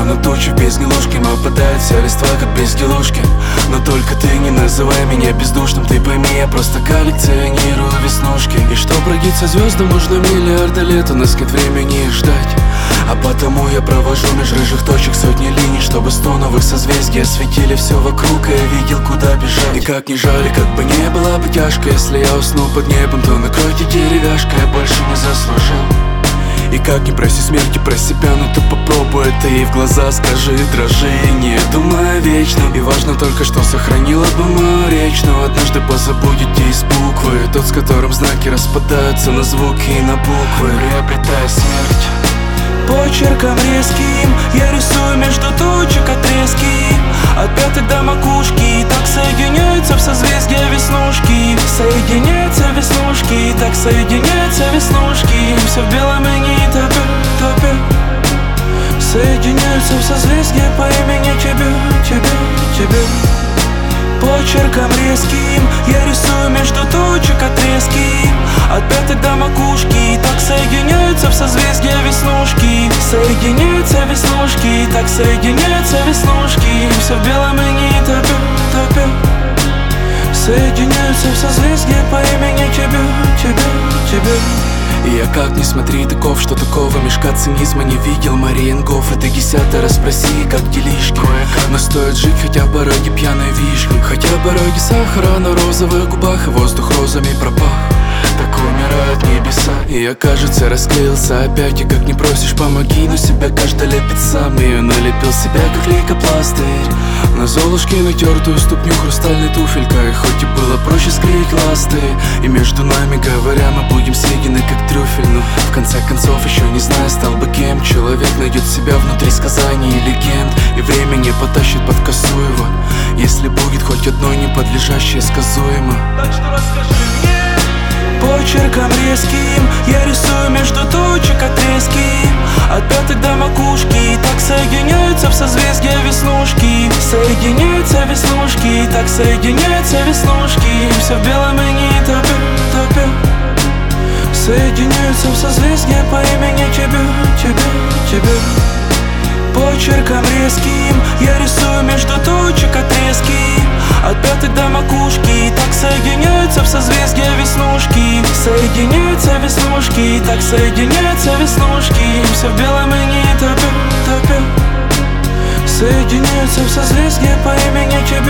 Словно тучи в безделушке, опадает вся листва, как безделушки. Но только ты не называй меня бездушным. Ты пойми, я просто коллекционирую веснушки. И что пройдется звездам, нужно миллиарды лет. У нас нет времени их ждать, а потому я провожу меж рыжих точек сотни линий, чтобы 100 новых созвездий осветили все вокруг, и я видел, куда бежать. И как ни жаль, как бы не было бы тяжко, если я усну под небом, то накройте деревяшкой, я больше не заслужил. И как не проси смерти про себя, но ты попробуй это и в глаза скажи, дрожи, не думай вечно. И важно только, что сохранила бы мою речь, но однажды позабудете из буквы, тот, с которым знаки распадаются на звуки и на буквы, приобретая смерть. Почерком резким я рисую между точек отрезки, от пяток до макушки. Так соединяются в созвездия веснушки, соединяются веснушки, так соединяются веснушки. Все в белом и не топе. Соединяются в созвездия по имени тебе. Почерком резким я рисую между точек отрезки, от пяток до макушки. Так соединяются в созвездия веснушки, соединяются веснушки, так соединяются веснушки. Все в белом и не топе. Соединяются в созвездия по имени тебе. И я как ни смотри, таков, что такого мешка цинизма не видел. Мариенгоф, это 10-й, расспроси, как делишки. Но стоит жить хотя бы ради пьяной вишни, хотя бы ради сахара на розовых губах, и воздух розами пропах. Так умирают небеса. И я, кажется, расклеился опять. И как не просишь, помоги, но себя каждый лепит сам. И налепил себя, как лейкопластырь, на золушке натертую ступню хрустальной туфелькой. Хоть и было проще склеить ласты, и между нами говоря, мы будем съедены, как трюфель. Но в конце концов, еще не знаю, стал бы кем. Человек найдет себя внутри сказаний и легенд, и время не потащит под косу его, если будет хоть одно неподлежащее сказуемо. Так что расскажи мне. Почерком резким я рисую между точек отрезки, от пяток до макушки. Так соединяются в созвездия веснушки, соединяются веснушки, так соединяются веснушки. Все в белом и не топе. Соединяются в созвездия по имени тебе. Почерком резким я рисую между точек отрезки, от пяток до макушки. Так соединяются в созвездия веснушки, соединяются веснушки, так соединяются веснушки. Все в белом и не топе. Соединяются в созвездия по имени тебе.